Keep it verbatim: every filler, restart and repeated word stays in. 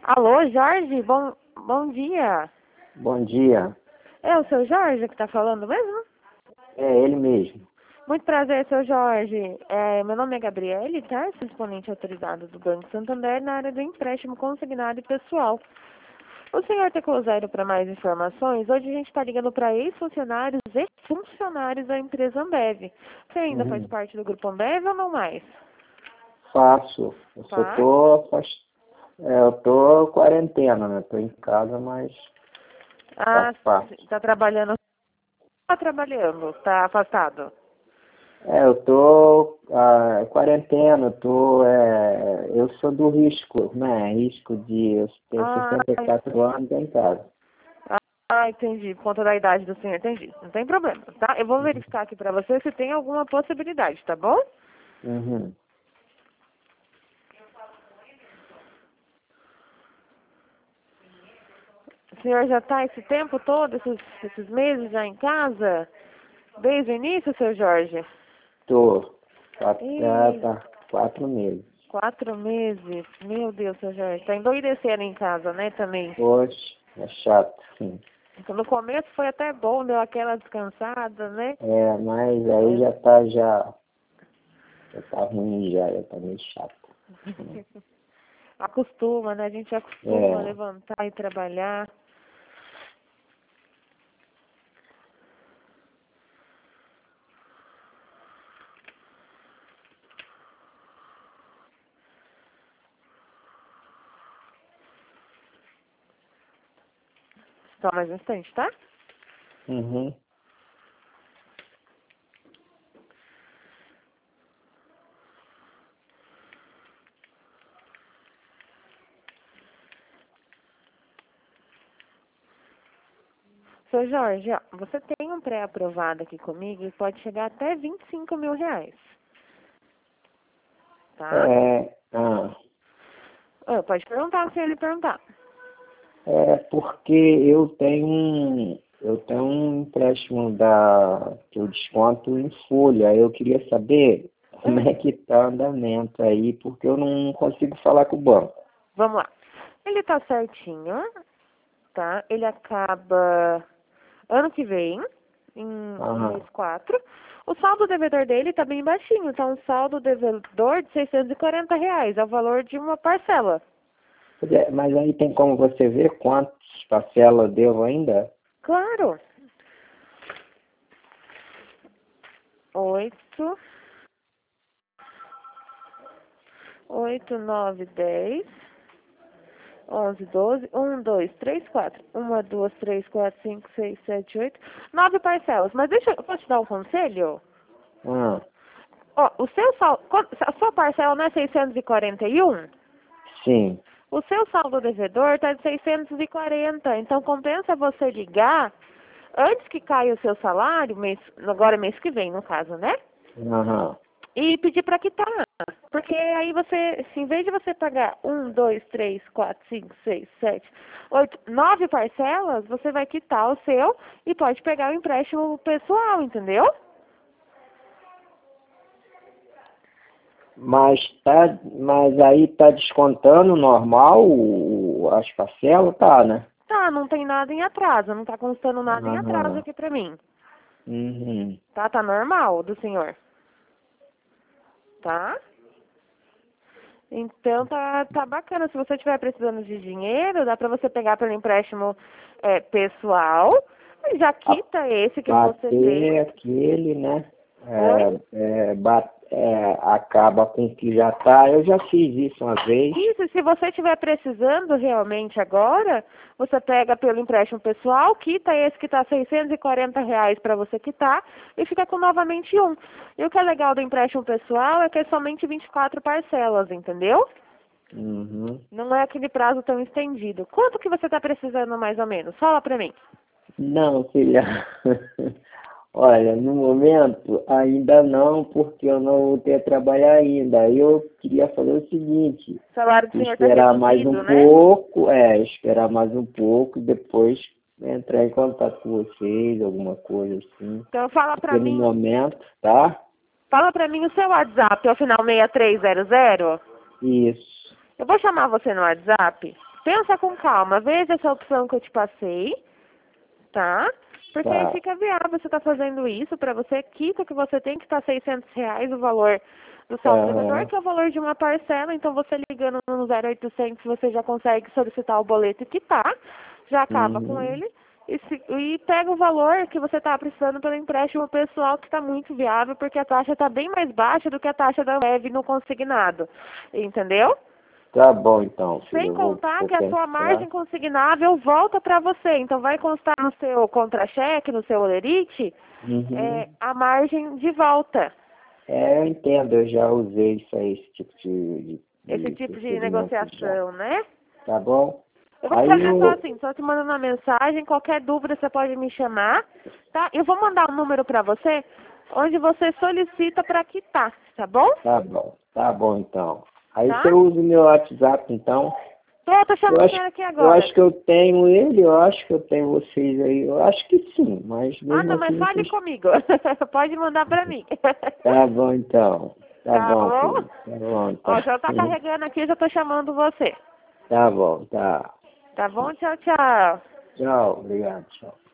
Alô, Jorge, bom, bom dia. Bom dia. É o seu Jorge que está falando mesmo? É ele mesmo. Muito prazer, seu Jorge. É, meu nome é Gabriele, tá? Sou exponente autorizado do Banco Santander na área do empréstimo consignado e pessoal. O senhor tem cruzeiro para mais informações? Hoje a gente está ligando para ex-funcionários e funcionários da empresa Ambev. Você ainda faz Uhum. parte do grupo Ambev ou não mais? Faço. Eu só Tá? tô, faz- é, eu tô quarentena, né? Tô em casa, mas Ah, faço parte. está trabalhando? Está trabalhando? Está afastado? É, eu tô ah, quarentena, eu tô, é, eu sou do risco, né? Risco de eu ter Ah, sessenta e quatro anos em casa. Ah, entendi. Por conta da idade do senhor, entendi. Não tem problema, tá? Eu vou verificar aqui pra você se tem alguma possibilidade, tá bom? Uhum. O senhor já tá esse tempo todo, esses, esses meses já em casa? Desde o início, seu Jorge? Tô. Quatro, ah, Ih, tá, quatro meses. quatro meses. Meu Deus, seu Jorge. Tá endoidecendo em casa, né, também? Poxa, é chato. Sim. No começo foi até bom, deu aquela descansada, né? É, mas aí É. já tá, já, já tá ruim já, já tá meio chato. Acostuma, né? A gente acostuma a É, levantar e trabalhar. Só mais um instante, tá? uhum. Seu Jorge, ó, você tem um pré-aprovado aqui comigo e pode chegar até vinte e cinco mil reais, tá? É, ah, Ah, pode perguntar se ele perguntar. é porque eu tenho um, eu tenho um empréstimo da, que eu desconto em folha. Eu queria saber como é Hum, que tá o andamento aí, porque eu não consigo falar com o banco. vamos lá. Ele tá certinho, tá? Ele acaba ano que vem, em, no mês Aham. quatro. O saldo devedor dele tá bem baixinho, tá um saldo devedor de seiscentos e quarenta reais, é o valor de uma parcela. Pois é, mas aí tem como você ver quantas parcelas eu devo ainda? Claro. Oito, oito, nove, dez. onze, doze, um, dois, três, quatro. uma, duas, três, quatro, cinco, seis, sete, oito. Nove parcelas. Mas deixa eu, eu posso te dar um conselho? Ah, Ó, o seu sal, quant- a sua parcela não é seiscentos e quarenta e um? sim. O seu saldo devedor está de seiscentos e quarenta. Então compensa você ligar antes que caia o seu salário, mês, agora mês que vem, no caso, né? Aham. E pedir para quitar. Porque aí você, em vez de você pagar um, dois, três, quatro, cinco, seis, sete, oito, nove parcelas, você vai quitar o seu e pode pegar o empréstimo pessoal, entendeu? Mas tá, mas aí tá descontando normal o- as parcelas, tá, né? Tá, não tem nada em atraso, não tá constando nada em atraso Aham. aqui pra mim. Uhum. Tá, tá normal do senhor. Tá? Então tá, tá bacana. Se você estiver precisando de dinheiro, dá pra você pegar pelo empréstimo é, pessoal. Já quita esse que você tem. Bater aquele, né? Oi? É, é, ba- é, acaba com o que já tá. Eu já fiz isso uma vez. Isso, se você estiver precisando realmente agora, você pega pelo empréstimo pessoal, quita esse que está seiscentos e quarenta reais para você quitar e fica com novamente um. E o que é legal do empréstimo pessoal é que é somente vinte e quatro parcelas, entendeu? Uhum. Não é aquele prazo tão estendido. Quanto que você está precisando mais ou menos? Fala para mim. Não, filha. Olha, no momento ainda não, porque eu não voltei a trabalhar ainda. Eu queria fazer o seguinte, O salário do senhor está esperar mais um reduzido, né? pouco, é, esperar mais um pouco e depois entrar em contato com vocês, alguma coisa assim. Então fala para Porque no mim, momento, tá? fala para mim o seu WhatsApp, é o final seis três zero zero. Isso. Eu vou chamar você no WhatsApp. Pensa com calma, veja essa opção que eu te passei, tá? Porque Tá. aí fica viável você tá fazendo isso, para você quita que você tem que estar seiscentos reais o valor do saldo devedor, Aham. que é o valor de uma parcela, então você ligando no zero oitocentos você já consegue solicitar o boleto e quitar, já acaba com Uhum. ele, e, se, e pega o valor que você está precisando pelo empréstimo pessoal, que está muito viável, porque a taxa está bem mais baixa do que a taxa da leve no consignado, entendeu? Tá bom, então, filho. Sem Eu vou, contar vou que a sua pensar. margem consignável volta para você. Então, vai constar no seu contra-cheque, no seu olerite, Uhum. é, a margem de volta. É, eu entendo, eu já usei isso aí, esse tipo de, de, Esse de tipo de procedimento já. negociação, né? Tá bom? Eu vou Aí fazer só o. assim, só te mandando uma mensagem. Qualquer dúvida você pode me chamar, tá? Eu vou mandar um número para você, onde você solicita para quitar, tá bom? Tá bom, tá bom então. Aí você Tá? usa o meu WhatsApp, então. Tô, tô Eu chamando acho, ele aqui eu agora. acho que eu tenho ele, eu acho que eu tenho vocês aí. Eu acho que sim, mas Ah, mesmo não, mas assim fale vocês. comigo. Pode mandar para mim. Tá bom então. Tá Tá bom, bom? filho. Tá bom então. Ó, já tá carregando aqui, já tô chamando você. Tá bom, tá. Tá bom? Tchau, tchau. Tchau, obrigado, tchau.